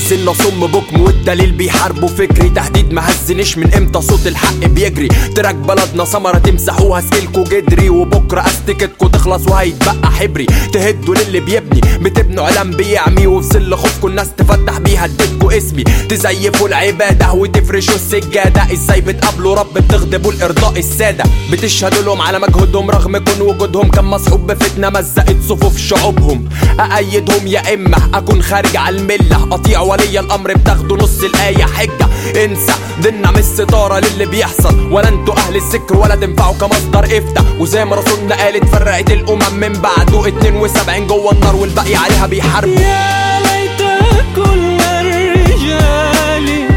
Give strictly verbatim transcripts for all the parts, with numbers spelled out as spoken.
سنة صم بكم والدليل بيحاربوا فكري، تهديد مهزنش من امتى صوت الحق بيجري. تراك بلدنا ثمرة تمسحوها سكيلكوا جدري، وبكرة استكتكوا تخلص وهيتبقى حبري. تهدوا للي بيبني بتبنوا علم بيعمي، وفي ظل خوفكوا الناس تفتح بيها اديتكوا اسمي. تزيفوا العبادة وتفرشوا السجادة، ازاي بتقابلوا رب بتغضبوا لإرضاء السادة. بتشهدوا لهم على مجهودهم رغم كون وجودهم كان مصحوب بفتنة مزقت صفوف شعوبهم. أأيدهم يا إما أكون خارج على الملة، أطيع ولي الأمر بتاخدوا نص الآية حجة. انسى ديننا مش ستارة للي بيحصل، ولا انتوا أهل الذكر ولا تنفعوا كمصدر افتى. وزي ما رسولنا قالت فرقت الأمم من بعده اتنين وسبعين جوه النار والباقي عليها بيحاربوا. يا ليت كل الرجال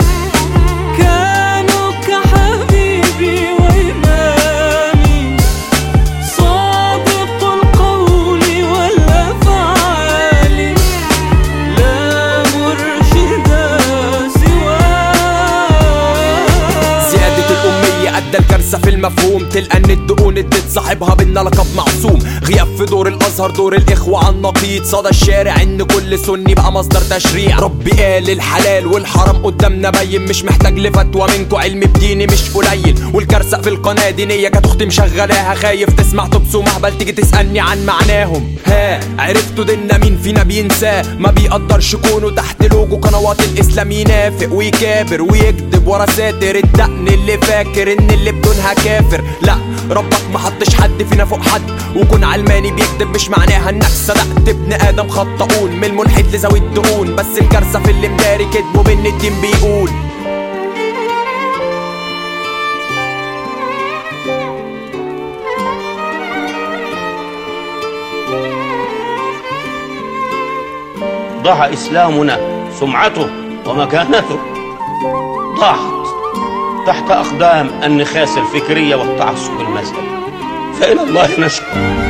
كانوا كحبيبي وإمامي، صادق القول والأفعال لا مرشد سواه. زيادة الأمية أدى الكارثة في المفهوم، تلقى ان الدقون ادت صاحبها بينا لقب معصوم. غياب في دور الازهر دور الاخوة عن نقيض، صدى الشارع ان كل سني بقى مصدر تشريع. ربي قال الحلال والحرام قدامنا باين، مش محتاج لفتوى منكو، علم بديني مش قليل. والكارثة في القناة دينية كانت اختي مشغلاها، خايف تسمع تبسو مهبل تيجي تسألني عن معناهم. ها عرفتوا ديننا مين فينا بينساه، ما بيقدرش كونه تحت لوجو قنوات الاسلام ينافق ويكابر ويكذب ورا ساتر الدقن اللي فاكر ان اللي بدونها كافر. لا ربك ما حطش حد فينا فوق حد، وكون علماني بيكذب مش معناها انك صدقت. ابن ادم خطئون من الملحد لذوي الدقون، بس الكارثة في اللي مداري كدبه بان الدين بيقول. ضاع إسلامنا، سمعته ومكانته ضاعت تحت أقدام النخاسة الفكرية والتعصب المذهبي، فإلى الله نشكو.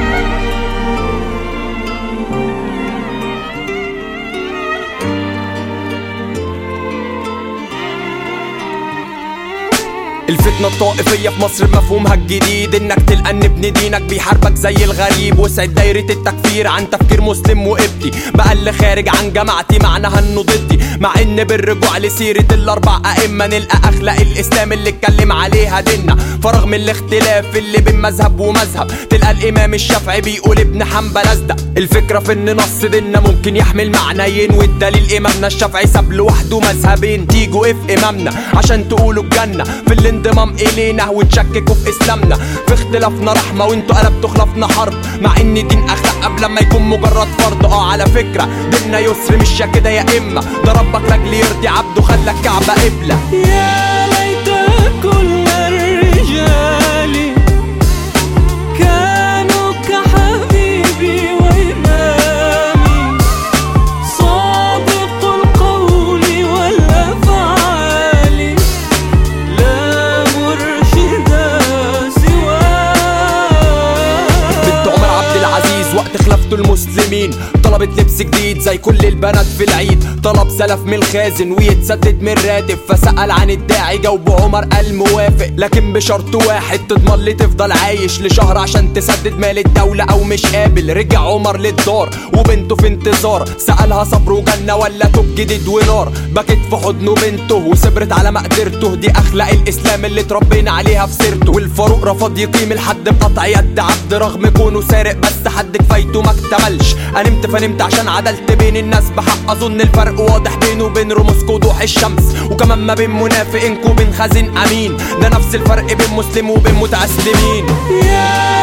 الفتنة الطائفية في مصر مفهومها الجديد، انك تلقى ان ابن دينك بيحاربك زي الغريب. وسعد دايرة التكفير عن تفكير مسلم وقبطي، بقى اللي خارج عن جماعتي معناها انه ضدي. مع ان بالرجوع لسيرة الاربع ائمة نلقى اخلاق الاسلام اللي اتكلم عليها ديننا. فرغم الاختلاف اللي بين مذهب ومذهب، تلقى الامام الشافعي بيقول ابن حنبل اصدق. الفكرة في ان نص ديننا ممكن يحمل معنيين، والدليل امامنا الشافعي ساب لوحده مذهبين. تيجوا اف امامنا عشان تقولوا الجنة في اللي انضمام الينا وتشككوا في اسلامنا. في اختلافنا رحمة وانتوا قلبتوا خلافنا حرب، مع ان دين اخلاق قبل ما يكون مجرد فرض. اه على فكرة ديننا يسر مش يا كده يا اما، ده ربك لاجل يرضي عبده خلى الكعبة قبلة. يا ليت كل الرجال كانوا كحبيبي وإمامي، صادق القول والأفعال لا مرشد سواه. بنت عمر عبد العزيز وقت خلافته المسلمين طلبت لبس جديد زي كل البنات في العيد. طلب سلف من الخازن ويتسدد من راتب، فسأل عن الداعي جاوبه عمر قال موافق، لكن بشرط واحد تضمن لي تفضل عايش لشهر عشان تسدد مال الدولة او مش قابل. رجع عمر للدار وبنته في انتظار، سألها صبر وجنة ولا توب جديد ونار. بكت في حضنه بنته وصبرت على مقدرته، دي اخلاق الاسلام اللي اتربينا عليها في سيرته. والفاروق رفض يقيم الحد بقطع يد عبد رغم كونه سارق، بس حد كفايته ما اكتملش. انا نمت فنمت عشان عدلت بين الناس بحق، اظن الفرق واضح بينه وبين رموز وضوح الشمس، وكمان ما بين منافقين وبين خازن امين. ده نفس الفرق بين مسلم وبين متأسلمين.